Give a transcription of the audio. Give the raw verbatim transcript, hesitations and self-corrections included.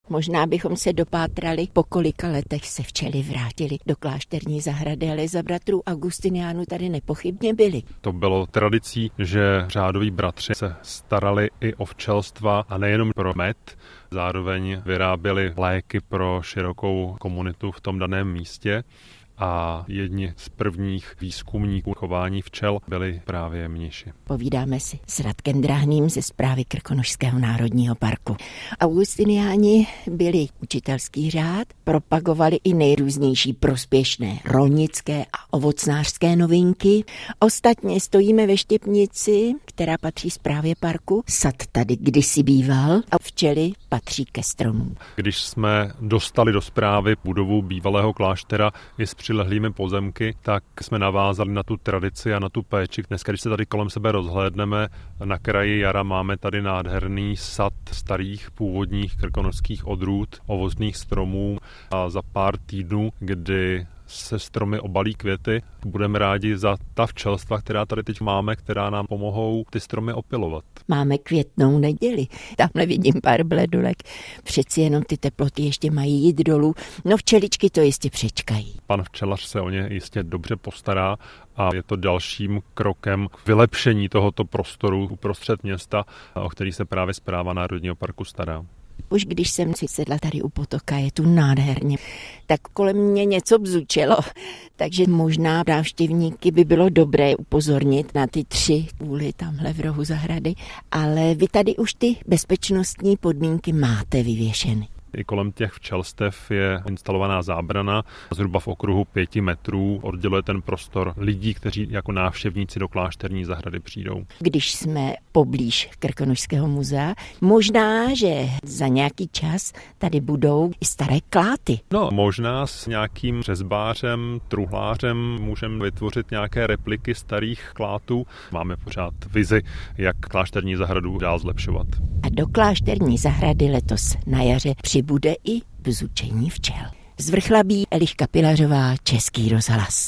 Možná bychom se dopátrali, po kolika letech se včely vrátili do klášterní zahrady, ale za bratrů Augustiniánů tady nepochybně byli. To bylo tradicí, že řádoví bratři se starali i o včelstva a nejenom pro med, zároveň vyráběli léky pro širokou komunitu v tom daném místě. A jedni z prvních výzkumníků chování včel byli právě mniši. Povídáme si s Radkem Dráhným ze Správy Krkonošského národního parku. Augustiniáni byli učitelský řád, propagovali i nejrůznější prospěšné rolnické a ovocnářské novinky. Ostatně stojíme ve Štěpnici, která patří správě parku. Sad tady kdysi býval a včely patří ke stromům. Když jsme dostali do správy budovu bývalého kláštera i s přilehlými pozemky, tak jsme navázali na tu tradici a na tu péči. Dneska, když se tady kolem sebe rozhlédneme, na kraji jara máme tady nádherný sad starých původních krkonošských odrůd, ovocných stromů a za pár týdnů, kdy se stromy obalí květy, budeme rádi za ta včelstva, která tady teď máme, která nám pomohou ty stromy opylovat. Máme květnou neděli. Tamhle vidím pár bledulek. Přeci jenom ty teploty ještě mají jít dolů. No včeličky to jistě přečkají. Pan včelař se o ně jistě dobře postará a je to dalším krokem k vylepšení tohoto prostoru uprostřed města, o který se právě Správa Národního parku stará. Už když jsem si sedla tady u potoka, je tu nádherně, tak kolem mě něco bzučelo. Takže možná návštěvníky by bylo dobré upozornit na ty tři úly tamhle v rohu zahrady, ale vy tady už ty bezpečnostní podmínky máte vyvěšeny. I kolem těch včelstev je instalovaná zábrana, zhruba v okruhu pěti metrů odděluje ten prostor lidí, kteří jako návštěvníci do klášterní zahrady přijdou. Když jsme poblíž Krkonošského muzea, možná, že za nějaký čas tady budou i staré kláty. No, možná s nějakým řezbářem, truhlářem můžeme vytvořit nějaké repliky starých klátů. Máme pořád vizi, jak klášterní zahradu dál zlepšovat. A do klášterní zahrady letos na jaře přibude i bzučení včel. Z Vrchlabí Eliška Pilařová, Český rozhlas.